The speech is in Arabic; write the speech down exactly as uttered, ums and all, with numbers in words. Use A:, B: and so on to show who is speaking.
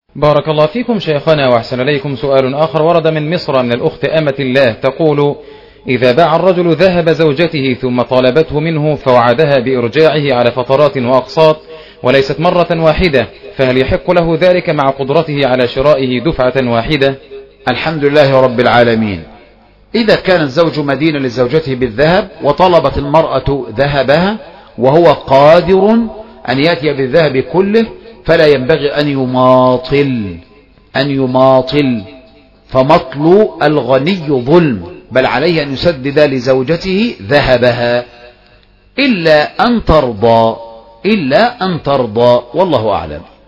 A: بارك الله فيكم شيخنا وأحسن إليكم. سؤال آخر ورد من مصر من الأخت أمة الله تقول: إذا باع الرجل ذهب زوجته ثم طالبته منه فوعدها بإرجاعه على فترات وأقساط وليست مرة واحدة، فهل يحق له ذلك مع قدرته على شرائه دفعة واحدة؟
B: الحمد لله رب العالمين. إذا كان الزوج مدينا لزوجته بالذهب وطلبت المرأة ذهبها وهو قادر أن يأتي بالذهب كله فلا ينبغي أن يماطل أن يماطل فمطل الغني ظلم، بل عليه أن يسدد لزوجته ذهبها إلا أن ترضى إلا أن ترضى والله أعلم.